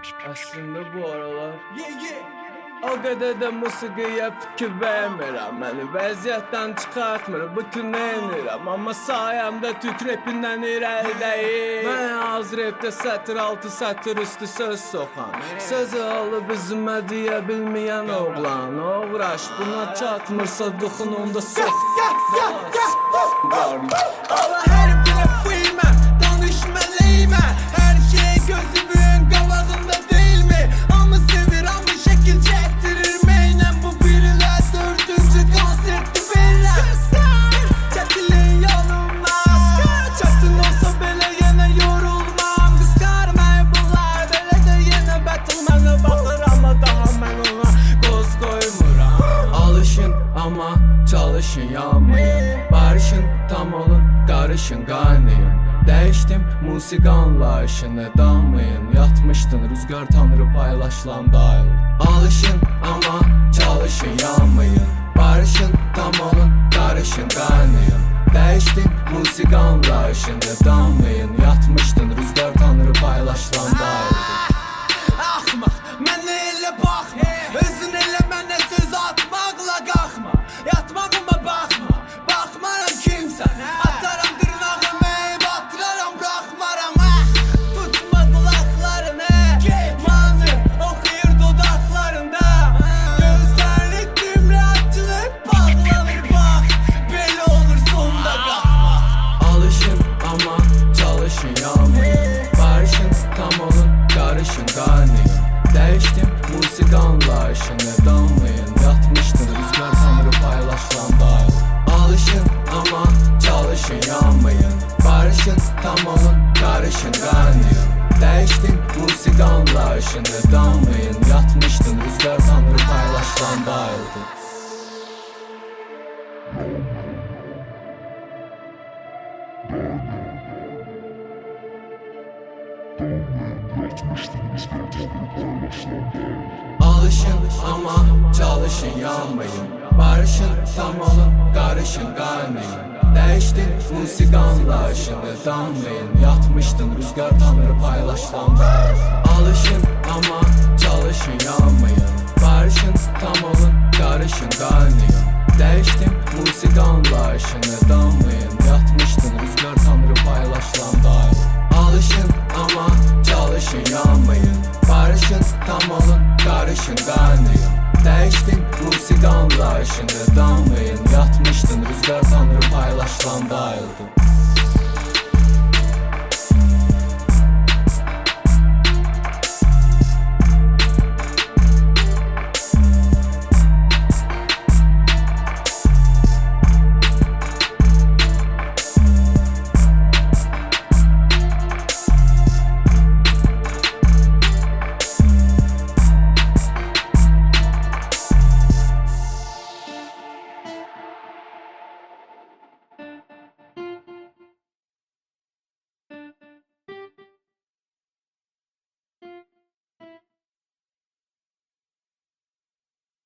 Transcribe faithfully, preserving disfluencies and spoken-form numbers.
Aslında bu aralar o qədər də musiqiyə fikir vermirəm. Məni vəziyyətdən çıxartmır, bütün enirəm. Amma sayəmdə Türk rapindən irəlidəyim. Mən az rapdə sətr altı, sətr üstü söz soxan, sözü alıb üzümə deyə bilməyən oğlan. Uğraş buna çatmırsa duxununda sox. Allah hər birə filmə, danışməliyimə. Hər şey gözümün qabağında deyilmi? Amma sevir, amma şəkil çəkdirir məynən. Bu birilər dördüncü konserti verirəm. Çəkilin yolumdan, çətin olsa belə yenə yorulmam. Qısqar mən bunlar, belə də yenə batıl mənə baxır. Amma daha mən ona qoz qoymuram. Alışın amma çalışın, yanmayın. Barışın, tam olun, qarışın, qaynayın. Dəyişdim musiqi anlayışını, danmayın. Yatmışdın, rüzgar tanrı paylaşılan dayıl. Alışın amma çalışın, yanmayın. Barışın, tam olun, qarışın, qaynayın. Dəyişdim musiqi anlayışını, danmayın. Yatmışdın, rüzgar tanrı paylaşılan dayıl. Axmaq, mənə elə baxma, özün elə mənə söz atmaqla qalxma. Yatmağıma baxma, baxmaram kimsən. Ataram dırnağımı, batıraram, buraxmaram. Tutma qulaqlarını, manı oxuyur dodaqlarında. Gözlərini dimrətçilib bağlanır, bax, belə olur sonda qalxma. Alışın amma çalışın, yanmayın. Barışın, tam olun, qarışın, qaynayın. Dəyişdim musiqi anlayışını, danmayın. Yatmışdın, rüzgar tanrı paylaşılan dayıl. Alışın amma çalışın, yanmayın. Barışın, tam olun, qarışın, qaynayın. Dəyişdim musiqi anlayışını, danmayın. Yatmışdın, rüzgar tanrı paylaşılan dayıldı. Alışın amma çalışın, yanmayın. Barışın, tam olun, qarışın, qaynayın. Dəyişdim musiqi anlayışını, danmayın. Yatmışdın, rüzgar tanrı paylaşılan dayıl. Alışın amma çalışın, yanmayın. Barışın, tam olun, qarışın, qaynayın. Dəyişdim musiqi anlayışını, danmayın. Yatmışdın, rüzgar tanrı paylaşılan dayıl. Alışın amma çalışın, yanmayın. Barışın, tam olun, qarışın, qaynayın. Dəyişdim musiqi anlayışını, danmayın. Yatmışdın, rüzgar tanrı paylaşılan dayıldı.